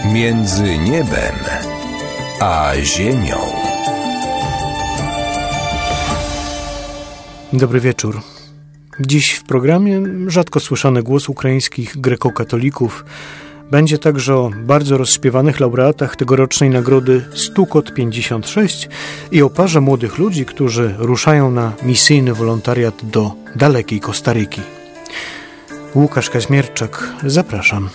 Między niebem a ziemią. Dobry wieczór. Dziś w programie rzadko słyszany głos ukraińskich grekokatolików. Będzie także o bardzo rozśpiewanych laureatach tegorocznej nagrody Stukot 56 i o parze młodych ludzi, którzy ruszają na misyjny wolontariat do dalekiej Kostaryki. Łukasz Kaźmierczak, zapraszam.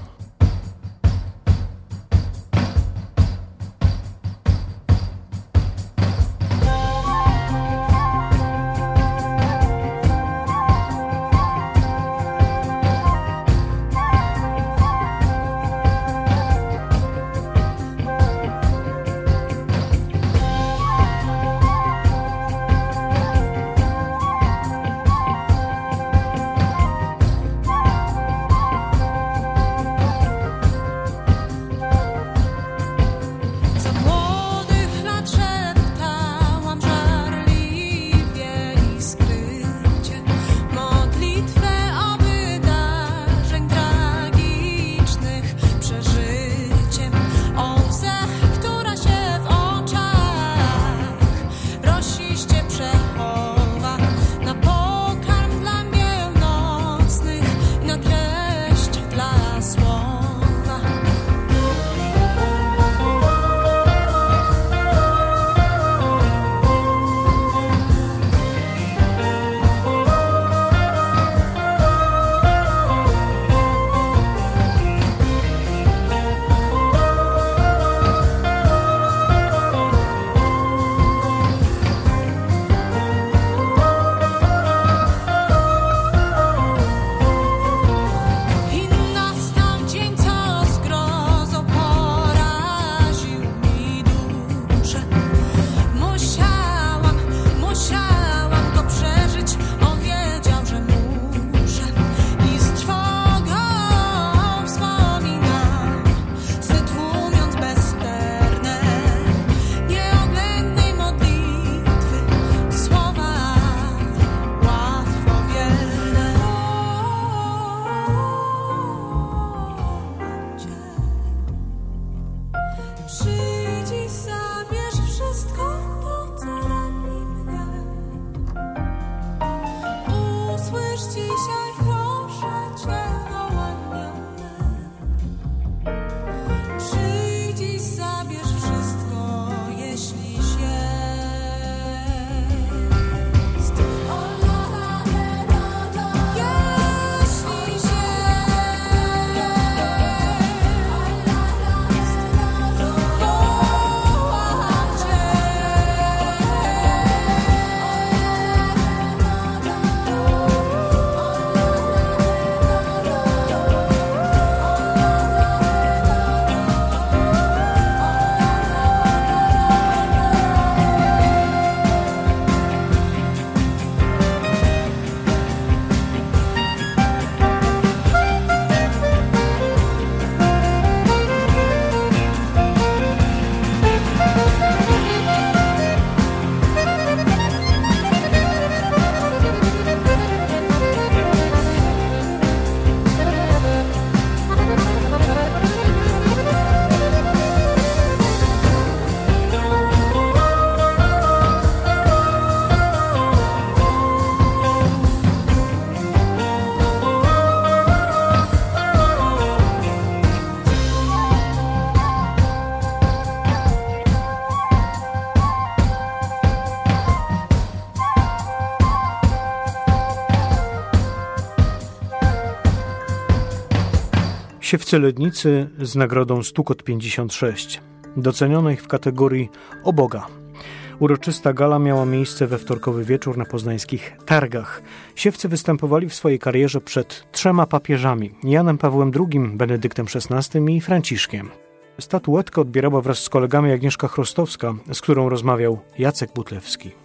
Siewcy Lednicy z nagrodą Stukot 56, docenionej w kategorii O Boga. Uroczysta gala miała miejsce we wtorkowy wieczór na poznańskich targach. Siewcy występowali w swojej karierze przed 3 papieżami, Janem Pawłem II, Benedyktem XVI i Franciszkiem. Statuetkę odbierała wraz z kolegami Agnieszka Chrostowska, z którą rozmawiał Jacek Butlewski.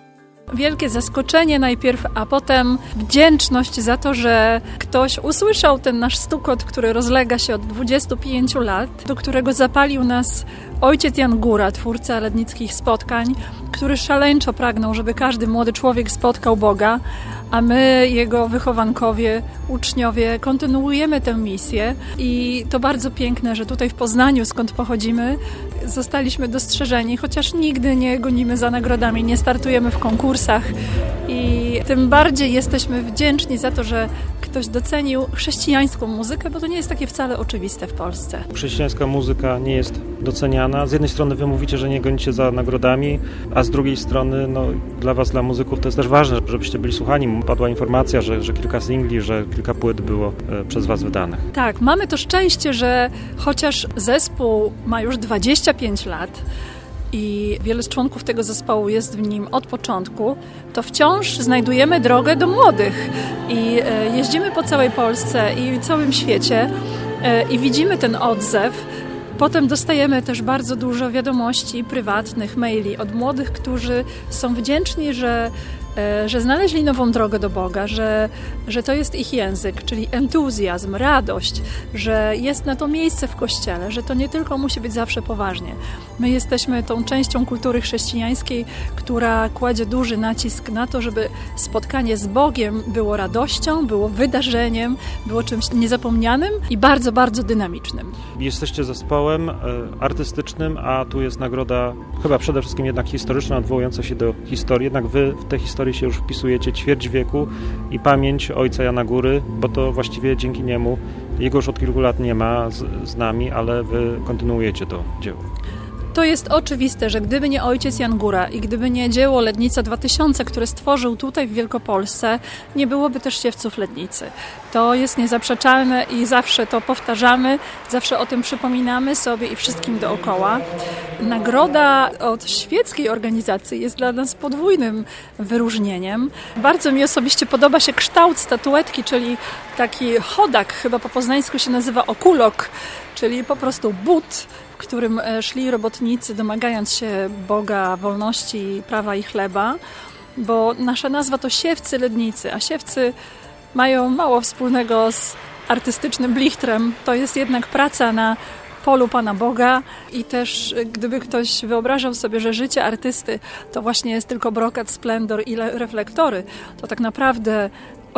Wielkie zaskoczenie najpierw, a potem wdzięczność za to, że ktoś usłyszał ten nasz stukot, który rozlega się od 25 lat, do którego zapalił nas ojciec Jan Góra, twórca lednickich spotkań, który szaleńczo pragnął, żeby każdy młody człowiek spotkał Boga, a my, jego wychowankowie, uczniowie, kontynuujemy tę misję i to bardzo piękne, że tutaj w Poznaniu, skąd pochodzimy, zostaliśmy dostrzeżeni, chociaż nigdy nie gonimy za nagrodami, nie startujemy w konkursach i tym bardziej jesteśmy wdzięczni za to, że ktoś docenił chrześcijańską muzykę, bo to nie jest takie wcale oczywiste w Polsce. Chrześcijańska muzyka nie jest doceniana. Z jednej strony wy mówicie, że nie gonicie za nagrodami, a z drugiej strony dla was, dla muzyków to jest też ważne, żebyście byli słuchani. Padła informacja, że kilka singli, że kilka płyt było przez was wydanych. Tak, mamy to szczęście, że chociaż zespół ma już 25 lat, i wiele z członków tego zespołu jest w nim od początku, to wciąż znajdujemy drogę do młodych i jeździmy po całej Polsce i całym świecie i widzimy ten odzew. Potem dostajemy też bardzo dużo wiadomości prywatnych, maili od młodych, którzy są wdzięczni, że znaleźli nową drogę do Boga, że to jest ich język, czyli entuzjazm, radość, że jest na to miejsce w Kościele, że to nie tylko musi być zawsze poważnie. My jesteśmy tą częścią kultury chrześcijańskiej, która kładzie duży nacisk na to, żeby spotkanie z Bogiem było radością, było wydarzeniem, było czymś niezapomnianym i bardzo, bardzo dynamicznym. Jesteście zespołem artystycznym, a tu jest nagroda chyba przede wszystkim jednak historyczna, odwołująca się do historii. Jednak wy w tę historię się już wpisujecie ćwierć wieku i pamięć ojca Jana Góry, bo to właściwie dzięki niemu, jego już od kilku lat nie ma z nami, ale wy kontynuujecie to dzieło. To jest oczywiste, że gdyby nie ojciec Jan Góra i gdyby nie dzieło Lednica 2000, które stworzył tutaj w Wielkopolsce, nie byłoby też siewców Lednicy. To jest niezaprzeczalne i zawsze to powtarzamy, zawsze o tym przypominamy sobie i wszystkim dookoła. Nagroda od świeckiej organizacji jest dla nas podwójnym wyróżnieniem. Bardzo mi osobiście podoba się kształt statuetki, czyli taki chodak, chyba po poznańsku się nazywa okulok, czyli po prostu but, w którym szli robotnicy, domagając się Boga, wolności, prawa i chleba, bo nasza nazwa to siewcy Lednicy, a siewcy mają mało wspólnego z artystycznym blichtrem. To jest jednak praca na polu Pana Boga i też gdyby ktoś wyobrażał sobie, że życie artysty to właśnie jest tylko brokat, splendor i reflektory, to tak naprawdę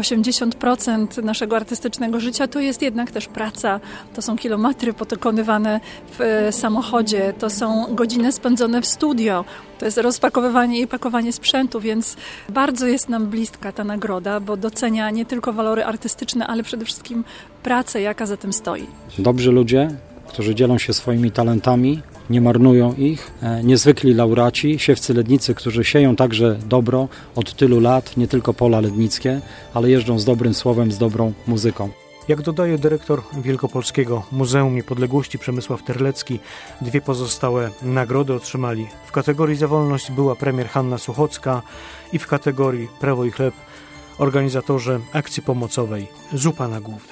80% naszego artystycznego życia to jest jednak też praca, to są kilometry pokonywane w samochodzie, to są godziny spędzone w studio, to jest rozpakowywanie i pakowanie sprzętu, więc bardzo jest nam bliska ta nagroda, bo docenia nie tylko walory artystyczne, ale przede wszystkim pracę, jaka za tym stoi. Dobrzy ludzie, którzy dzielą się swoimi talentami, nie marnują ich, niezwykli laureaci, siewcy Lednicy, którzy sieją także dobro od tylu lat, nie tylko pola lednickie, ale jeżdżą z dobrym słowem, z dobrą muzyką. Jak dodaje dyrektor Wielkopolskiego Muzeum Niepodległości Przemysław Terlecki, 2 pozostałe nagrody otrzymali. W kategorii za wolność była premier Hanna Suchocka i w kategorii Prawo i chleb organizatorzy akcji pomocowej Zupa na Główne.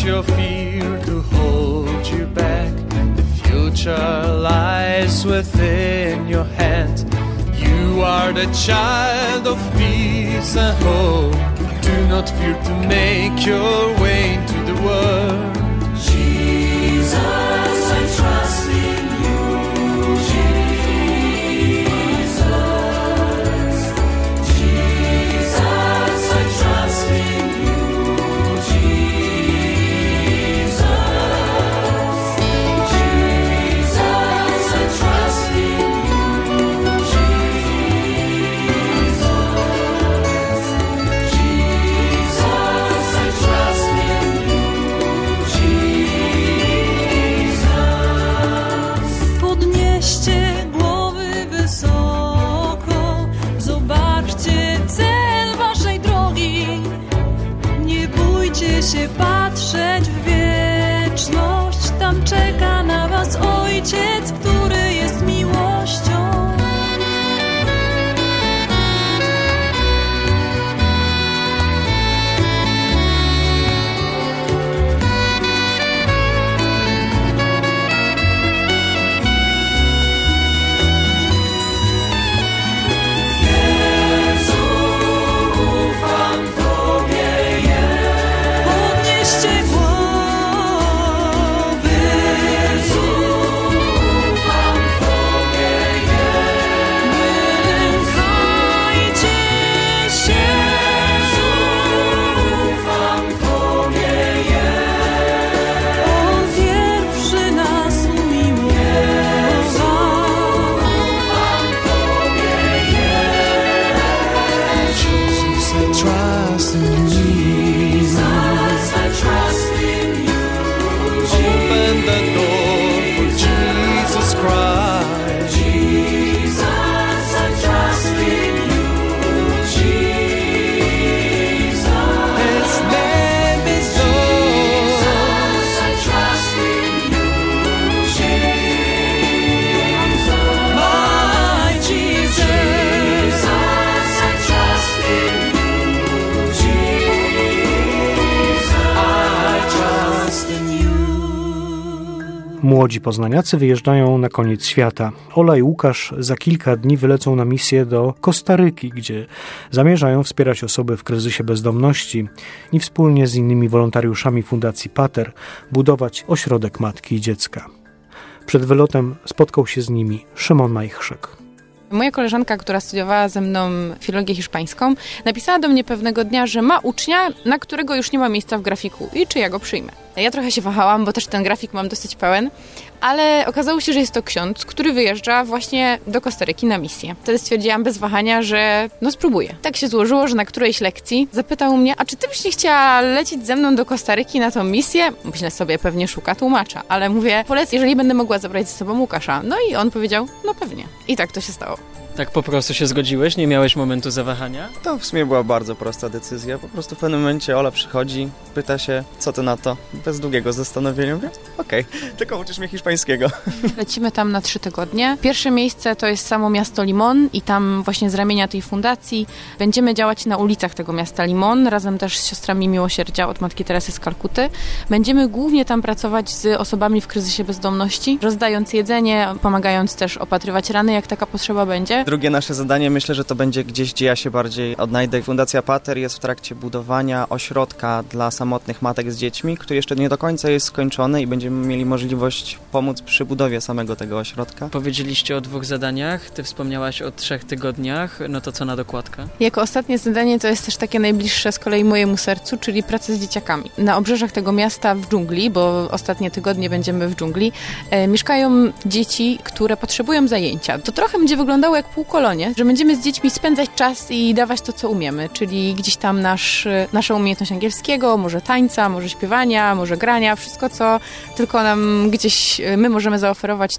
your fear to hold you back. The future lies within your hands. You are the child of peace and hope. Do not fear to make your way into the world. Jesus, I trust in you. Jesus, Jesus, I trust in you. Jesus, Jesus, I trust in you. Jesus, Jesus, I trust in you. Jesus. Podnieście głowy wysoko, zobaczcie cel waszej drogi. Nie bójcie się patrzeć w wieczność, tam czeka na was Ojciec, który jest miłością. Podnieście głowy, nie lękajcie się. On pierwszy nas umiłował. Jesus, I trust in you. Jesus, I trust in you. Open the door for Jesus Christ. Jesus, I trust in you. Jesus, His name is Lord. Jesus, I trust in you. Jesus, my Jesus. Jesus, I trust in you. Jesus, I trust in you. Młodzi poznaniacy wyjeżdżają na koniec świata. Ola i Łukasz za kilka dni wylecą na misję do Kostaryki, gdzie zamierzają wspierać osoby w kryzysie bezdomności i wspólnie z innymi wolontariuszami Fundacji Pater budować ośrodek matki i dziecka. Przed wylotem spotkał się z nimi Szymon Majchrzek. Moja koleżanka, która studiowała ze mną filologię hiszpańską, napisała do mnie pewnego dnia, że ma ucznia, na którego już nie ma miejsca w grafiku i czy ja go przyjmę. Ja trochę się wahałam, bo też ten grafik mam dosyć pełen, ale okazało się, że jest to ksiądz, który wyjeżdża właśnie do Kostaryki na misję. Wtedy stwierdziłam bez wahania, że spróbuję. Tak się złożyło, że na którejś lekcji zapytał mnie, a czy ty byś nie chciała lecieć ze mną do Kostaryki na tą misję? Myślę sobie, pewnie szuka tłumacza, ale mówię, polec, jeżeli będę mogła zabrać ze sobą Łukasza. No i on powiedział, no pewnie. I tak to się stało. Tak po prostu się zgodziłeś? Nie miałeś momentu zawahania? To w sumie była bardzo prosta decyzja. Po prostu w pewnym momencie Ola przychodzi, pyta się, co ty na to? Bez długiego zastanowienia. Mówię, okej, tylko uczysz mnie hiszpańskiego. Lecimy tam na 3 tygodnie. Pierwsze miejsce to jest samo miasto Limon i tam właśnie z ramienia tej fundacji będziemy działać na ulicach tego miasta Limon, razem też z siostrami miłosierdzia od Matki Teresy z Kalkuty. Będziemy głównie tam pracować z osobami w kryzysie bezdomności, rozdając jedzenie, pomagając też opatrywać rany, jak taka potrzeba będzie. Drugie nasze zadanie, myślę, że to będzie gdzieś, gdzie ja się bardziej odnajdę. Fundacja Pater jest w trakcie budowania ośrodka dla samotnych matek z dziećmi, który jeszcze nie do końca jest skończony i będziemy mieli możliwość pomóc przy budowie samego tego ośrodka. Powiedzieliście o 2 zadaniach, ty wspomniałaś o 3 tygodniach, no to co na dokładkę? Jako ostatnie zadanie to jest też takie najbliższe z kolei mojemu sercu, czyli praca z dzieciakami. Na obrzeżach tego miasta w dżungli, bo ostatnie tygodnie będziemy w dżungli, mieszkają dzieci, które potrzebują zajęcia. To trochę będzie wyglądało jak półkolonie, że będziemy z dziećmi spędzać czas i dawać to, co umiemy, czyli gdzieś tam naszą umiejętność angielskiego, może tańca, może śpiewania, może grania, wszystko, co tylko nam gdzieś my możemy zaoferować, to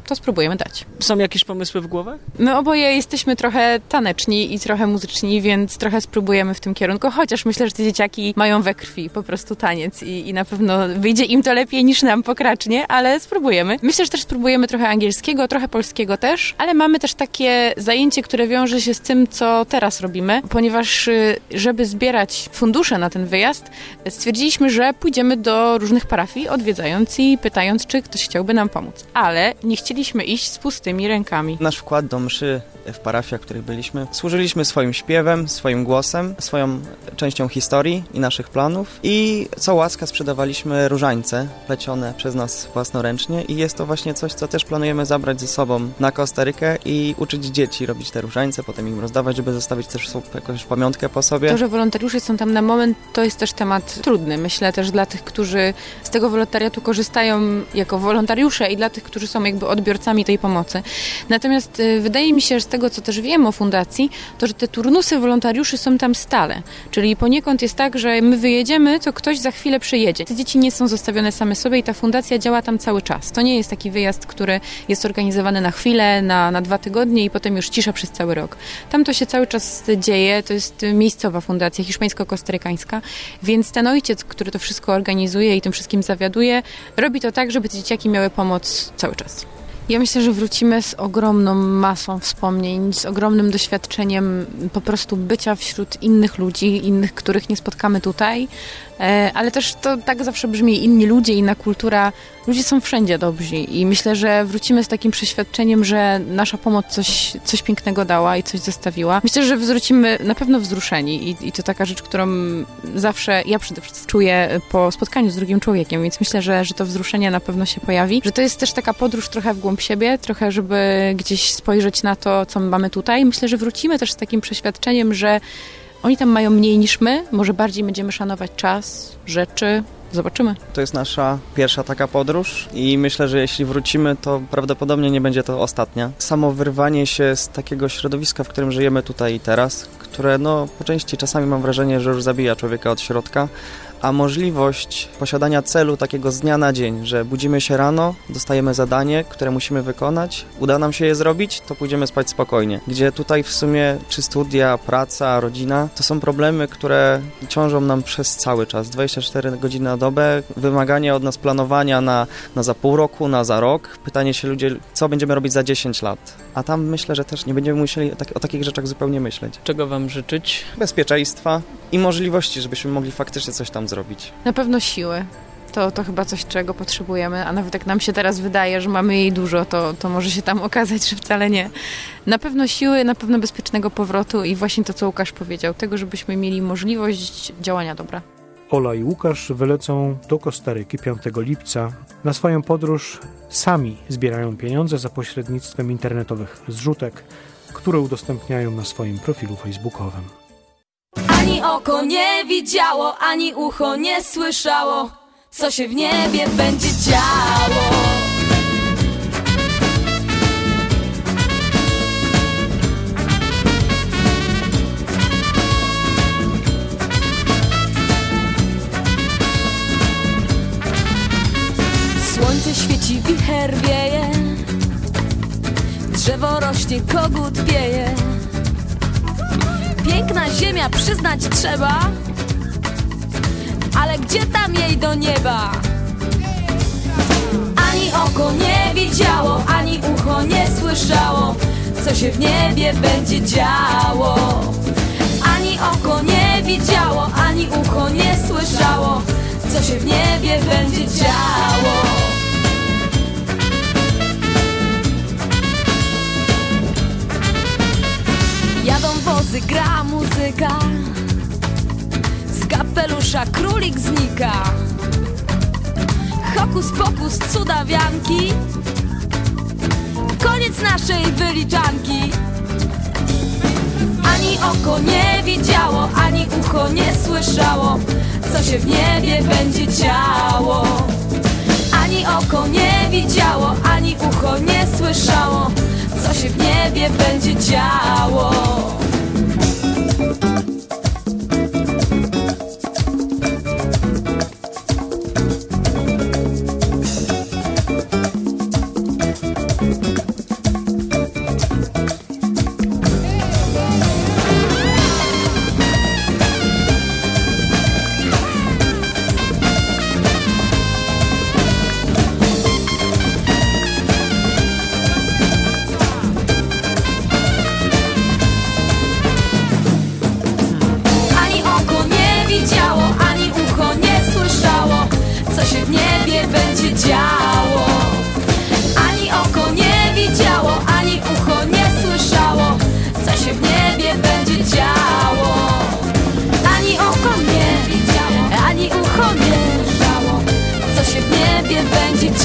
to spróbujemy dać. Są jakieś pomysły w głowach? My oboje jesteśmy trochę taneczni i trochę muzyczni, więc trochę spróbujemy w tym kierunku, chociaż myślę, że te dzieciaki mają we krwi po prostu taniec i na pewno wyjdzie im to lepiej niż nam pokracznie, ale spróbujemy. Myślę, że też spróbujemy trochę angielskiego, trochę polskiego też, ale mamy też takie zajęcie, które wiąże się z tym, co teraz robimy, ponieważ żeby zbierać fundusze na ten wyjazd, stwierdziliśmy, że pójdziemy do różnych parafii, odwiedzając i pytając, czy ktoś chciałby nam pomóc. Ale nie chcieliśmy iść z pustymi rękami. Nasz wkład do mszy w parafiach, w których byliśmy, służyliśmy swoim śpiewem, swoim głosem, swoją częścią historii i naszych planów i co łaska sprzedawaliśmy różańce plecione przez nas własnoręcznie i jest to właśnie coś, co też planujemy zabrać ze sobą na Kostarykę i uczyć dzieci robić te różańce, potem im rozdawać, żeby zostawić też jakąś pamiątkę po sobie. To, że wolontariusze są tam na moment, to jest też temat trudny. Myślę też dla tych, którzy z tego wolontariatu korzystają jako wolontariusze i dla tych, którzy są jakby odbiorcami tej pomocy. Natomiast wydaje mi się, że z tego, co też wiem o fundacji, to, że te turnusy wolontariuszy są tam stale. Czyli poniekąd jest tak, że my wyjedziemy, to ktoś za chwilę przyjedzie. Te dzieci nie są zostawione same sobie i ta fundacja działa tam cały czas. To nie jest taki wyjazd, który jest organizowany na chwilę, na 2 tygodnie i potem już cisza przez cały rok. Tam to się cały czas dzieje, to jest miejscowa fundacja hiszpańsko-kostarykańska, więc ten ojciec, który to wszystko organizuje i tym wszystkim zawiaduje, robi to tak, żeby te dzieciaki miały pomoc cały czas. Ja myślę, że wrócimy z ogromną masą wspomnień, z ogromnym doświadczeniem po prostu bycia wśród innych ludzi, innych, których nie spotkamy tutaj, ale też to tak zawsze brzmi, inni ludzie, inna kultura. Ludzie są wszędzie dobrzy i myślę, że wrócimy z takim przeświadczeniem, że nasza pomoc coś pięknego dała i coś zostawiła. Myślę, że wrócimy na pewno wzruszeni i to taka rzecz, którą zawsze ja przede wszystkim czuję po spotkaniu z drugim człowiekiem, więc myślę, że to wzruszenie na pewno się pojawi, że to jest też taka podróż trochę w głąb siebie, trochę żeby gdzieś spojrzeć na to, co my mamy tutaj. Myślę, że wrócimy też z takim przeświadczeniem, że oni tam mają mniej niż my, może bardziej będziemy szanować czas, rzeczy. Zobaczymy. To jest nasza pierwsza taka podróż i myślę, że jeśli wrócimy, to prawdopodobnie nie będzie to ostatnia. Samo wyrwanie się z takiego środowiska, w którym żyjemy tutaj i teraz, które po części czasami mam wrażenie, że już zabija człowieka od środka, a możliwość posiadania celu takiego z dnia na dzień, że budzimy się rano, dostajemy zadanie, które musimy wykonać, uda nam się je zrobić, to pójdziemy spać spokojnie. Gdzie tutaj w sumie czy studia, praca, rodzina, to są problemy, które ciążą nam przez cały czas, 24 godziny na dobę, wymaganie od nas planowania na za pół roku, na za rok, pytanie się ludzie, co będziemy robić za 10 lat. A tam myślę, że też nie będziemy musieli o takich rzeczach zupełnie myśleć. Czego wam życzyć? Bezpieczeństwa i możliwości, żebyśmy mogli faktycznie coś tam zrobić. Na pewno siły. To chyba coś, czego potrzebujemy, a nawet jak nam się teraz wydaje, że mamy jej dużo, to może się tam okazać, że wcale nie. Na pewno siły, na pewno bezpiecznego powrotu i właśnie to, co Łukasz powiedział, tego, żebyśmy mieli możliwość działania dobra. Ola i Łukasz wylecą do Kostaryki 5 lipca. Na swoją podróż sami zbierają pieniądze za pośrednictwem internetowych zrzutek, które udostępniają na swoim profilu facebookowym. Ani oko nie widziało, ani ucho nie słyszało, co się w niebie będzie działo. Słońce świeci, wicher wieje, drzewo rośnie, kogut pieje. Piękna ziemia, przyznać trzeba, ale gdzie tam jej do nieba? Ani oko nie widziało, ani ucho nie słyszało, co się w niebie będzie działo. Ani oko nie widziało, ani ucho nie słyszało, co się w niebie będzie działo. Jadą wozy, gra muzyka, z kapelusza królik znika. Hokus pokus, cudawianki, koniec naszej wyliczanki. Ani oko nie widziało, ani ucho nie słyszało, co się w niebie będzie działo. Ani oko nie widziało, ani ucho nie słyszało, co się w niebie będzie działo.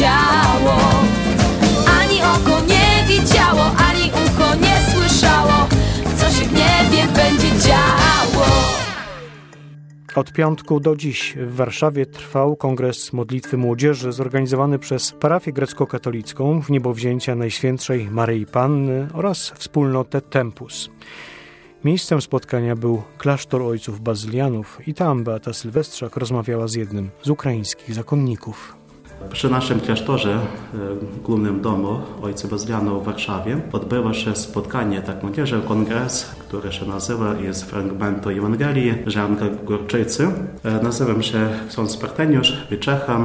działo. Ani oko nie widziało, ani ucho nie słyszało, co się w niebie będzie działo. Od piątku do dziś w Warszawie trwał kongres modlitwy młodzieży zorganizowany przez parafię grecko-katolicką w niebowzięcia Najświętszej Maryi Panny oraz wspólnotę Tempus. Miejscem spotkania był klasztor ojców bazylianów i tam Beata Sylwestrzak rozmawiała z jednym z ukraińskich zakonników. Przy naszym klasztorze, głównym domu Ojców Bazylianów w Warszawie, odbywa się spotkanie młodzieży, kongres, który się nazywa z fragmentu Ewangelii Ziarnka Gorczycy. Nazywam się ksiądz Sparteniusz Wiczecha,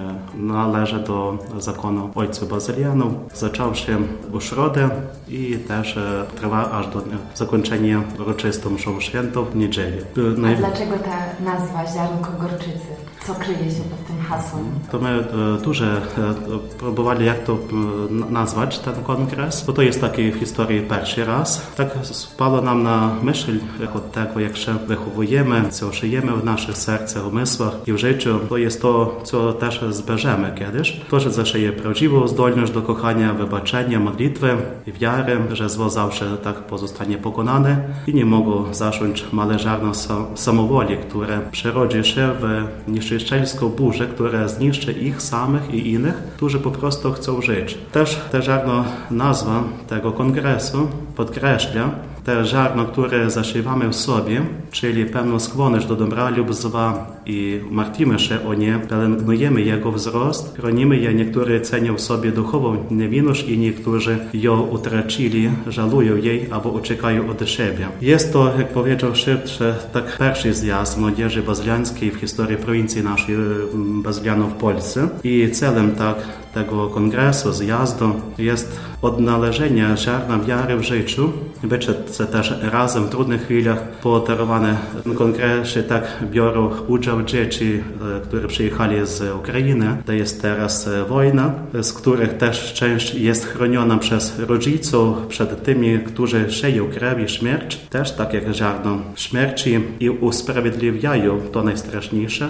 należę do zakonu Ojców Bazylianów. Zaczął się u środę i też trwa aż do zakończenia uroczystą mszą świętą w niedzielę. A dlaczego ta nazwa Ziarnko Gorczycy? Co kryje się pod tym hasłem? To my dużo próbowali, jak to nazwać ten kongres, bo to jest taki w historii pierwszy raz. Tak spadło nam na myśl od tego, jak się wychowujemy, co żyjemy w naszych sercach, umysłach i w życiu. To jest to, co też zbierzemy kiedyś. To, że zaszyje prawdziwą zdolność do kochania, wybaczenia, modlitwy i wiary, że zło zawsze tak pozostanie pokonane i nie mogą zacząć małe ziarno samowoli, które przerodzi się w niszczycielską burzę, która zniszczy ich samych i innych, którzy po prostu chcą żyć. Też ta ziarno nazwa tego kongresu podkreśla te ziarno, które zasiewamy w sobie, czyli pewną skłonność do dobra lub zła i martwimy się o nie, pielęgnujemy jego wzrost, chronimy je, niektórzy cenią w sobie duchową niewinność i niektórzy ją utracili, żalują jej albo uciekają od siebie. Jest to, jak powiedział Szybcze, pierwszy zjazd młodzieży bazyliańskiej w historii prowincji naszej bazylianów w Polsce i celem tego kongresu, zjazdu jest odnalezienie ziarna wiary w życiu. Bycie też razem w trudnych chwilach podarowane w kongresie biorą udział dzieci, które przyjechali z Ukrainy, to jest teraz wojna, z których też część jest chroniona przez rodziców przed tymi, którzy sieją krew i śmierć, też tak jak ziarno śmierci i usprawiedliwiają to najstraszniejsze,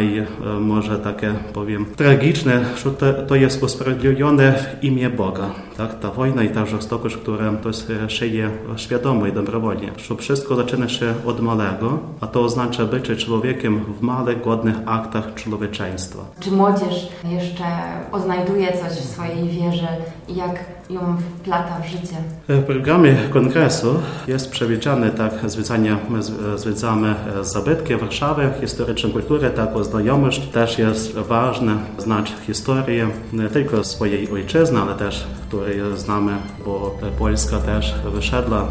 może takie powiem tragiczne, że to jest usprawiedliwione w imię Boga. Ta wojna i ta żorstokość, która to sieje świadomie i dobrowolnie. Że wszystko zaczyna się od małego, a to oznacza bycie człowiekiem w małych, godnych aktach człowieczeństwa. Czy młodzież jeszcze odnajduje coś w swojej wierze i jak ją wplata w życie? W programie kongresu jest przewidziane zwiedzamy zabytki Warszawy, historyczną kulturę, znajomość. Też jest ważne znać historię nie tylko swojej ojczyzny, ale też której znamy, bo Polska też wyszedła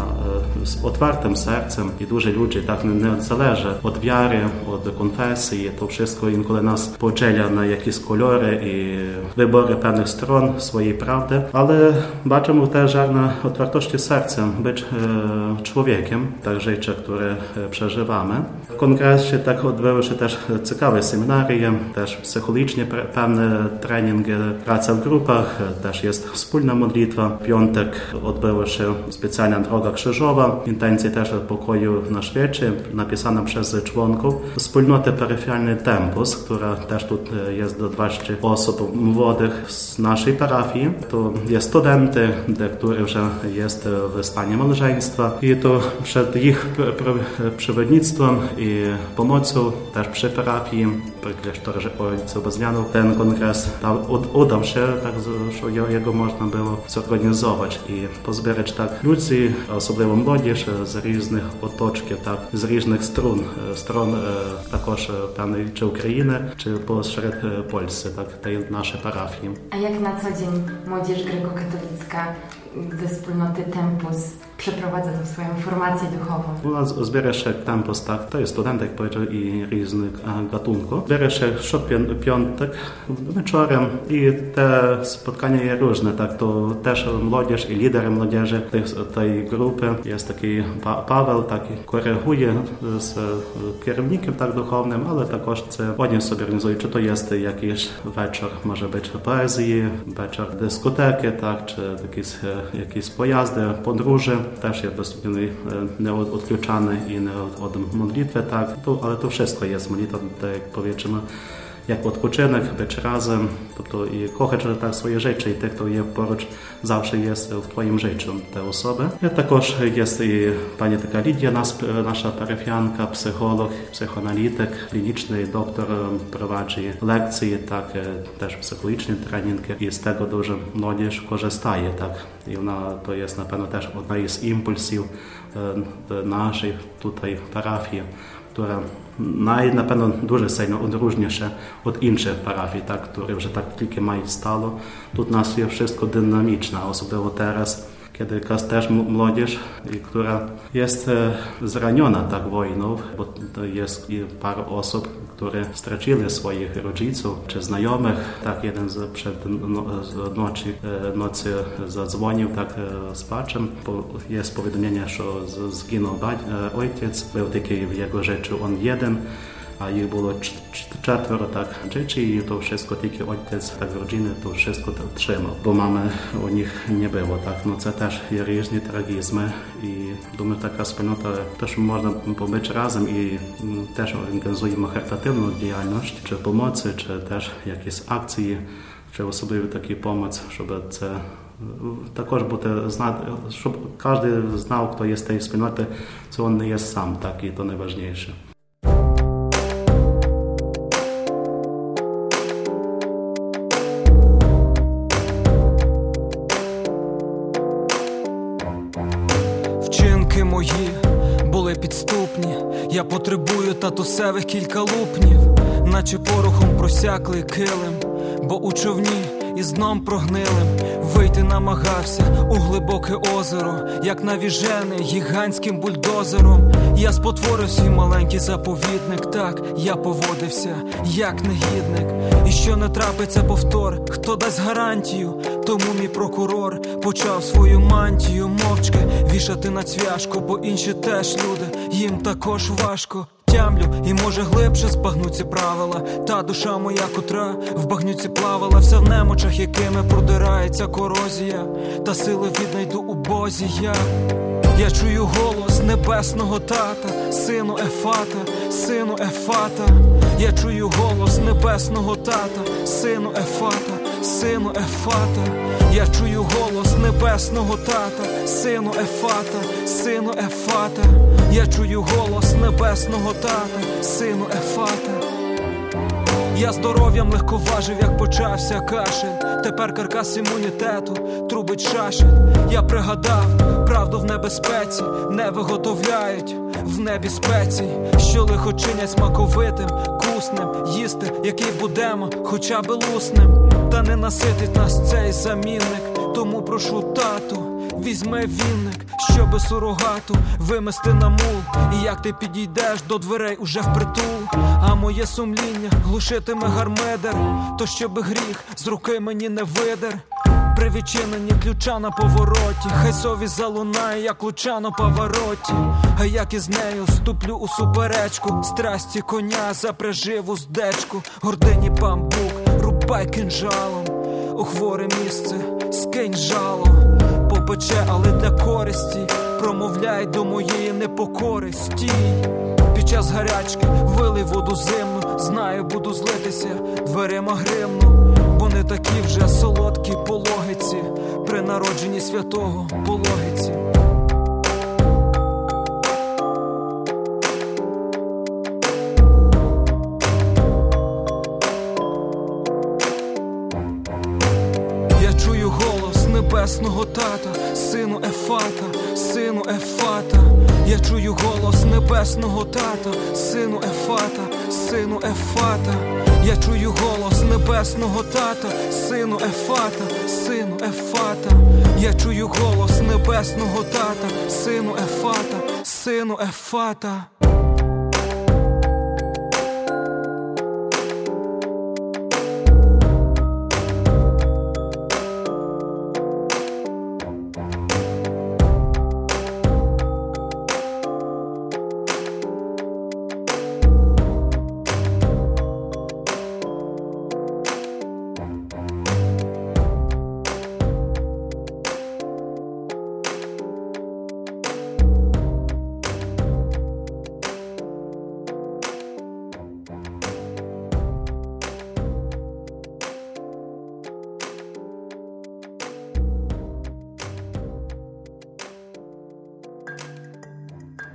z otwartym sercem i dużo ludzi nie zależy od wiary, od konfesji. To wszystko inkoли nas podziela na jakieś kolory i wybory pewnych stron swojej prawdy, ale baczymy też na otwartości serca, być człowiekiem, życie, które przeżywamy. W kongresie odbyły się też ciekawe seminaria, też psychologicznie pewne treningi, praca w grupach, też jest wspólna modlitwa. W piątek odbyła się specjalna droga krzyżowa, intencja też pokoju na świecie, napisana przez członków wspólnoty parafialnej Tempus, która też tu jest do 20 osób młodych z naszej parafii. To jest studenty, którzy już jest w stanie małżeństwa i to przed ich przewodnictwem i pomocą też przy parafii, przy klasztorze Ojców Bazylianów ten kongres udał się, że jego można było zorganizować i pozbierać ludzi, особливо młodzież z różnych otoczki, z różnych stron також певної czy України, czy pośród Polsce, tej naszej parafii. A jak na co dzień młodzież grekokatolicka ze wspólnoty Tempus przeprowadza tę swoją formację duchową? U nas zbiera się Tempus, to jest student, jak powiedział, i różnych gatunków. Zbiera się co piątek wieczorem i te spotkania jest różne, to też młodzież i lider młodzieży tej grupy jest taki Paweł, koryguje z kierownikiem duchownym, ale także oni sobie organizują, czy to jest jakiś wieczór, może być poezji, wieczór dyskoteki, czy jakieś pojazdy, podróże, też jest dostępny, nieodkluczany i od modlitwy, ale to wszystko jest modlitwa, jak powiedzmy, як відпочинок, бути разом, тобто і кохати так своє життя, і тих, хто є поруч, завжди є в твоїм житті та особи. І також є і пані така Лідія, наша парафіянка, психолог, психоаналітик, клінічний доктор, проваджує лекції, так, теж психологічні тренінги, і з того дуже молодіж користає, так. І вона, то є, напевно, теж одна із імпульсів нашої тут парафії, яка напевно, дуже сильно одружніше від інших парафій, так, які вже так тільки мають стало. Тут у нас є wszystko динамічне, особливо зараз, kiedy jakaś też młodzież, która jest zraniona tak wojną, bo to jest parę osób, które straciły swoich rodziców czy znajomych. Tak jeden przed nocy zadzwonił tak z płaczem. Jest powiadomienie, że zginął ojciec, był taki w jego życiu on jeden, a ich było 4 tak dzieci i to wszystko tylko ojciec tak rodziny to wszystko trzymał, bo mamy u nich nie było, tak, no to też jest różne tragizmy i думаю, taka wspólnota też można pobyć razem i też organizujemy charytatywną działalność, czy pomocy, czy też jakieś akcje, czy особливо такі pomoc, щоб це також бути знати, щоб кожен знав, хто є з тієї спільноти, що він не є сам, так, і то найважливіше. Мої були підступні, я потребую татусевих кілька лупнів, наче порохом просяклий килим, бо у човні із дном прогнилим вийти намагався у глибоке озеро, як навіжений гігантським бульдозером. Я спотворив свій маленький заповідник, так, я поводився як негідник. І що не трапиться повтор, хто дасть гарантію? Тому мій прокурор почав свою мантію мовчки вішати на цвяшку, бо інші теж люди, їм також важко. Тямлю, і може глибше збагнуть ці правила. Та душа моя, котра в багнюці плавала, вся в немочах, якими продирається корозія, та сили віднайду у Бозі я. Я чую голос небесного тата, сину Ефата, сину Ефата. Я чую голос небесного тата, сину Ефата, сину Ефата. Я чую голос небесного тата, сину Ефата, сину Ефата. Я чую голос небесного тата, сину Ефата. Я здоров'ям легковажив, як почався кашель. Тепер каркас імунітету трубить шашель. Я пригадав, правду в небезпеці не виготовляють в небі спецій, що лихо чинять смаковитим, куснем, їсти, який будемо, хоча би луснем. Та не наситить нас цей замінник, тому прошу, тату, візьми вінник, щоби сурогату вимести на мул. І як ти підійдеш до дверей уже впритул, а моє сумління глушитиме гармидер, то щоби гріх з руки мені не видер. При відчиненні ключа на повороті, хай совість залунає, як луча на повороті. А як із нею вступлю у суперечку, страсті коня запряжи вуздечку. Гордині бамбук, рубай кинжалом, у хворе місце скинь жало. Попече, але для користі, промовляй до моєї непокори, стій. Під час гарячки вилий воду зимну, знаю, буду злитися, дверима гримну. Бо не такі вже солодкі по логіці, при народженні святого по логіці. Я чую голос небесного тата, сину Ефата, сину Ефата. Я чую голос небесного тата, сину Ефата, сину Ефата. Я чую голос небесного тата, сину Ефата, сину Ефата. Я чую голос небесного тата, сину Ефата, сину Ефата.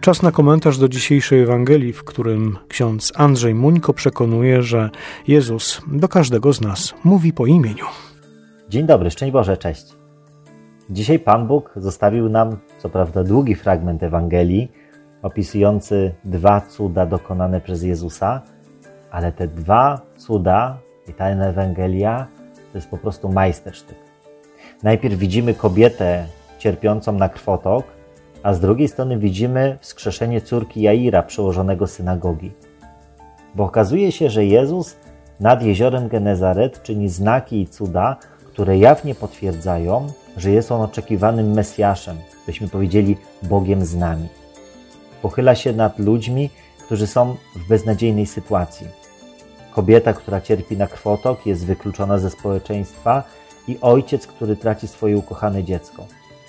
Czas na komentarz do dzisiejszej Ewangelii, w którym ksiądz Andrzej Muńko przekonuje, że Jezus do każdego z nas mówi po imieniu. Dzień dobry, szczęść Boże, cześć. Dzisiaj Pan Bóg zostawił nam, co prawda, długi fragment Ewangelii, opisujący 2 cuda dokonane przez Jezusa, ale te 2 cuda i ta Ewangelia to jest po prostu majstersztyk. Najpierw widzimy kobietę cierpiącą na krwotok, a z drugiej strony widzimy wskrzeszenie córki Jaira, przełożonego synagogi. Bo okazuje się, że Jezus nad jeziorem Genezaret czyni znaki i cuda, które jawnie potwierdzają, że jest On oczekiwanym Mesjaszem, byśmy powiedzieli Bogiem z nami. Pochyla się nad ludźmi, którzy są w beznadziejnej sytuacji. Kobieta, która cierpi na krwotok, jest wykluczona ze społeczeństwa i ojciec, który traci swoje ukochane dziecko.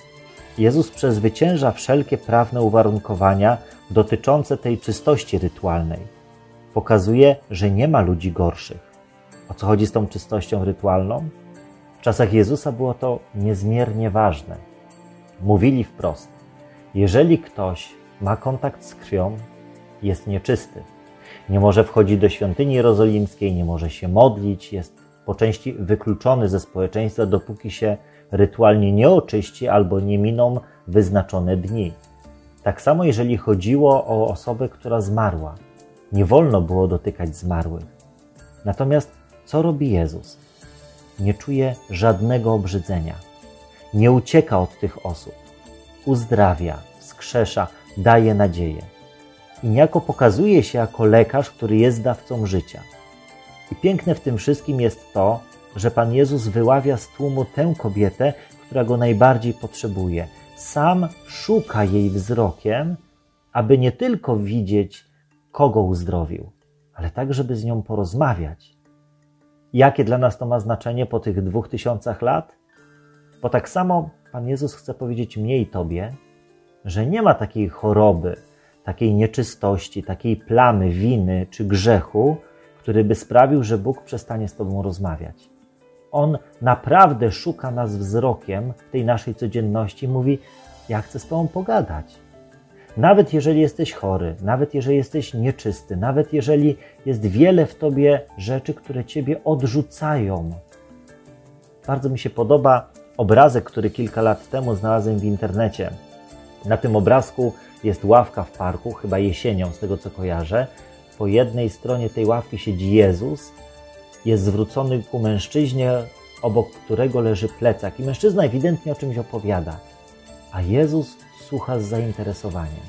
Jezus przezwycięża wszelkie prawne uwarunkowania dotyczące tej czystości rytualnej. Pokazuje, że nie ma ludzi gorszych. O co chodzi z tą czystością rytualną? W czasach Jezusa było to niezmiernie ważne. Mówili wprost, jeżeli ktoś ma kontakt z krwią, jest nieczysty. Nie może wchodzić do świątyni jerozolimskiej, nie może się modlić, jest po części wykluczony ze społeczeństwa, dopóki się rytualnie nie oczyści albo nie miną wyznaczone dni. Tak samo jeżeli chodziło o osobę, która zmarła. Nie wolno było dotykać zmarłych. Natomiast co robi Jezus? Nie czuje żadnego obrzydzenia. Nie ucieka od tych osób. Uzdrawia, wskrzesza, daje nadzieję. I niejako pokazuje się jako lekarz, który jest dawcą życia. I piękne w tym wszystkim jest to, że Pan Jezus wyławia z tłumu tę kobietę, która Go najbardziej potrzebuje. Sam szuka jej wzrokiem, aby nie tylko widzieć, kogo uzdrowił, ale tak, żeby z nią porozmawiać. Jakie dla nas to ma znaczenie po tych 2000 lat? Bo tak samo Pan Jezus chce powiedzieć mnie i Tobie, że nie ma takiej choroby, takiej nieczystości, takiej plamy, winy czy grzechu, który by sprawił, że Bóg przestanie z Tobą rozmawiać. On naprawdę szuka nas wzrokiem w tej naszej codzienności, mówi, ja chcę z Tobą pogadać. Nawet jeżeli jesteś chory, nawet jeżeli jesteś nieczysty, nawet jeżeli jest wiele w Tobie rzeczy, które Ciebie odrzucają. Bardzo mi się podoba obrazek, który kilka lat temu znalazłem w internecie. Na tym obrazku jest ławka w parku, chyba jesienią, z tego co kojarzę. Po jednej stronie tej ławki siedzi Jezus, jest zwrócony ku mężczyźnie, obok którego leży plecak i mężczyzna ewidentnie o czymś opowiada, a Jezus słucha z zainteresowaniem.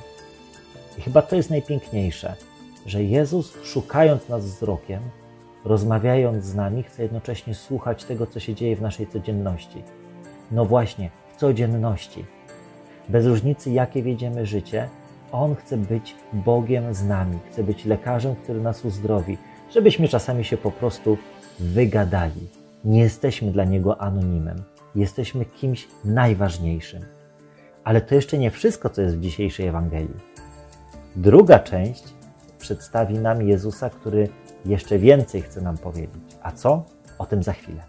I chyba to jest najpiękniejsze, że Jezus, szukając nas wzrokiem, rozmawiając z nami, chce jednocześnie słuchać tego, co się dzieje w naszej codzienności. No właśnie, w codzienności. Bez różnicy, jakie wiedziemy życie, On chce być Bogiem z nami, chce być lekarzem, który nas uzdrowi, żebyśmy czasami się po prostu wygadali. Nie jesteśmy dla Niego anonimem, jesteśmy kimś najważniejszym. Ale to jeszcze nie wszystko, co jest w dzisiejszej Ewangelii. Druga część przedstawi nam Jezusa, który jeszcze więcej chce nam powiedzieć. A co? O tym za chwilę.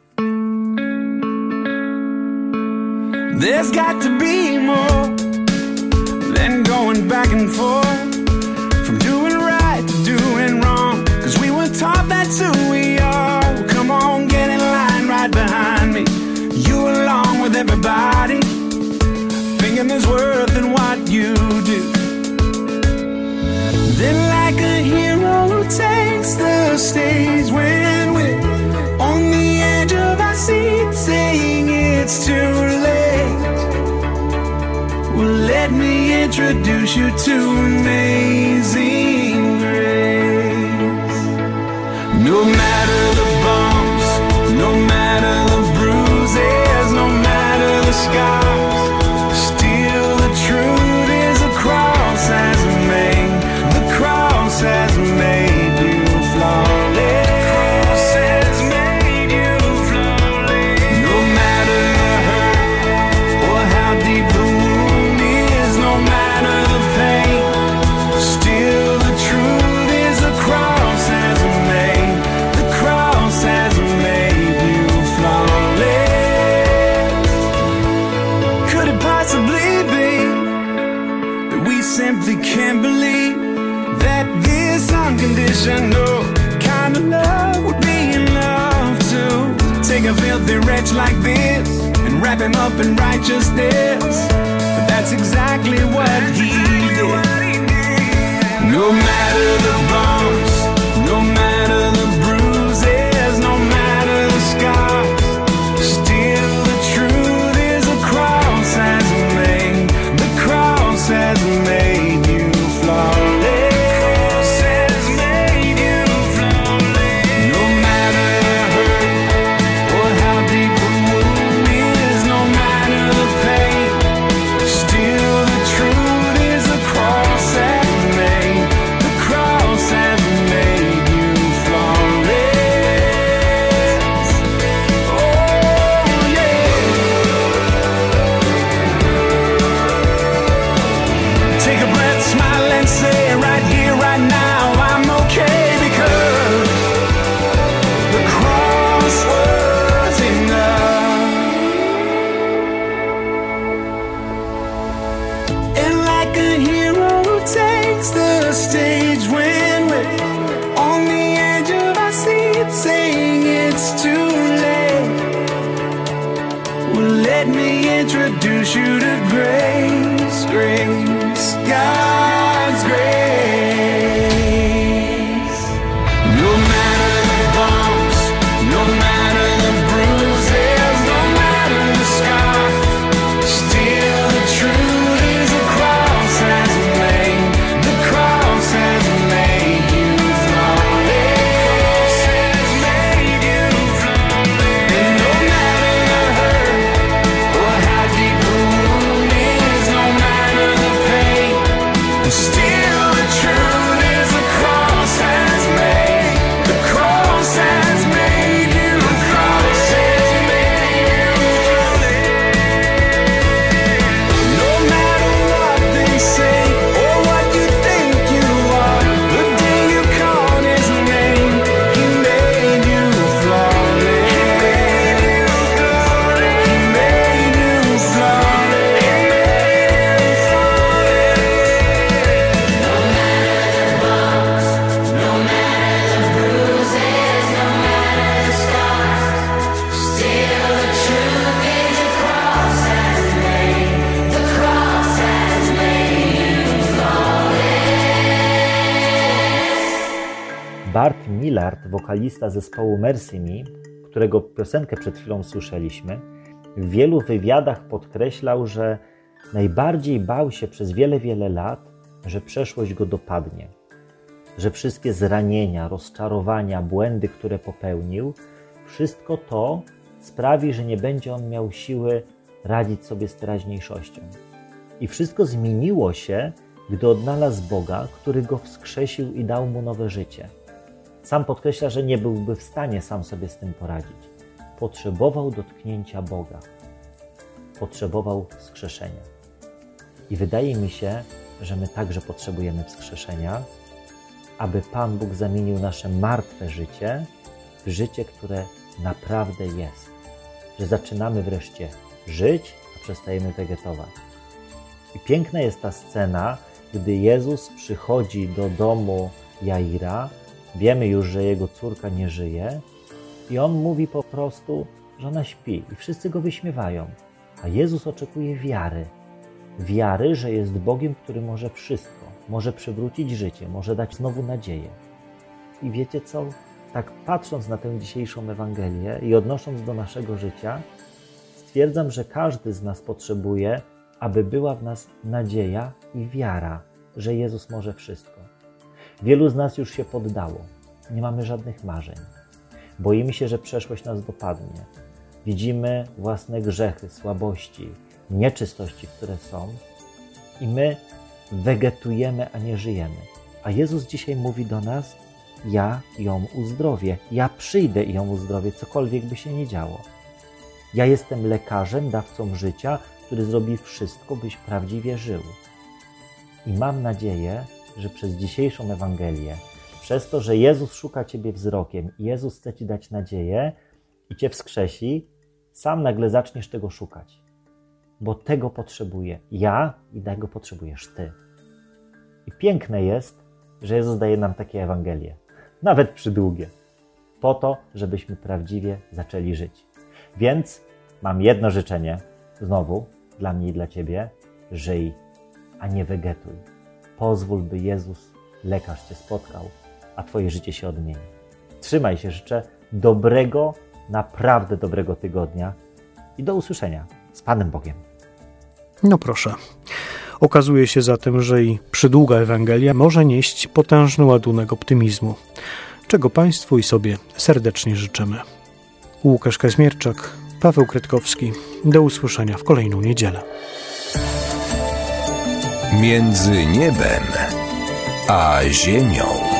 There's got to be more than going back and forth, from doing right to doing wrong, 'cause we were taught that's who we are. Well, come on, get in line right behind me, you along with everybody, thinking there's worth in what you do. Then like a hero who takes the stage when we're on the edge of our seat, saying it's too late. Well, let me introduce you to amazing grace. No matter the bumps, no matter the bruises, no matter the scars, still the truth is a cross has made, the cross has made you flawless. The a filthy wretch like this and wrap him up in righteousness. But that's exactly what he did. No matter the bumps, no matter the bruises, no matter the scars, still the truth is the cross has made, the cross has made you flawless. Introduce you to grace, grace, God's grace. No matter the bumps, no matter the bruises, no matter the scars, still the truth is the cross has made, the cross has made you flawless, has made you flawless. And no matter the hurt or how deep the wound is, no matter the pain, still the truth is the cross has made, the cross has made you, the cross has made you flawless. No matter what they say or what you think you are, the day you called his name, he made you flawless. He made you flawless. He made you flawless. He made you flawless. No matter the bumps, no matter the bruises, no matter the scars, still the truth is the cross has made, the cross has made you flawless. Bart Millard, wokalista zespołu Mercy Me, którego piosenkę przed chwilą słyszeliśmy, w wielu wywiadach podkreślał, że najbardziej bał się przez wiele, wiele lat, że przeszłość go dopadnie, że wszystkie zranienia, rozczarowania, błędy, które popełnił, wszystko to sprawi, że nie będzie on miał siły radzić sobie z teraźniejszością. I wszystko zmieniło się, gdy odnalazł Boga, który go wskrzesił i dał mu nowe życie. Sam podkreśla, że nie byłby w stanie sam sobie z tym poradzić. Potrzebował dotknięcia Boga. Potrzebował wskrzeszenia. I wydaje mi się, że my także potrzebujemy wskrzeszenia, aby Pan Bóg zamienił nasze martwe życie w życie, które naprawdę jest. Że zaczynamy wreszcie żyć, a przestajemy wegetować. I piękna jest ta scena, gdy Jezus przychodzi do domu Jaira, wiemy już, że jego córka nie żyje i on mówi po prostu, że ona śpi i wszyscy go wyśmiewają. A Jezus oczekuje wiary. Wiary, że jest Bogiem, który może wszystko, może przywrócić życie, może dać znowu nadzieję. I wiecie co? Tak patrząc na tę dzisiejszą Ewangelię i odnosząc do naszego życia, stwierdzam, że każdy z nas potrzebuje, aby była w nas nadzieja i wiara, że Jezus może wszystko. Wielu z nas już się poddało. Nie mamy żadnych marzeń. Boimy się, że przeszłość nas dopadnie. Widzimy własne grzechy, słabości, nieczystości, które są i my wegetujemy, a nie żyjemy. A Jezus dzisiaj mówi do nas, ja ją uzdrowię, ja przyjdę i ją uzdrowię, cokolwiek by się nie działo. Ja jestem lekarzem, dawcą życia, który zrobi wszystko, byś prawdziwie żył. I mam nadzieję, że przez dzisiejszą Ewangelię, przez to, że Jezus szuka Ciebie wzrokiem i Jezus chce Ci dać nadzieję i Cię wskrzesi, sam nagle zaczniesz tego szukać. Bo tego potrzebuję ja i tego potrzebujesz Ty. I piękne jest, że Jezus daje nam takie Ewangelie, nawet przydługie, po to, żebyśmy prawdziwie zaczęli żyć. Więc mam jedno życzenie, znowu, dla mnie i dla Ciebie. Żyj, a nie wegetuj. Pozwól, by Jezus, lekarz Cię spotkał, a Twoje życie się odmieni. Trzymaj się, życzę dobrego, naprawdę dobrego tygodnia i do usłyszenia. Z Panem Bogiem. No proszę. Okazuje się zatem, że i przydługa Ewangelia może nieść potężny ładunek optymizmu, czego Państwu i sobie serdecznie życzymy. Łukasz Kaźmierczak, Paweł Kretkowski. Do usłyszenia w kolejną niedzielę. Między niebem a ziemią.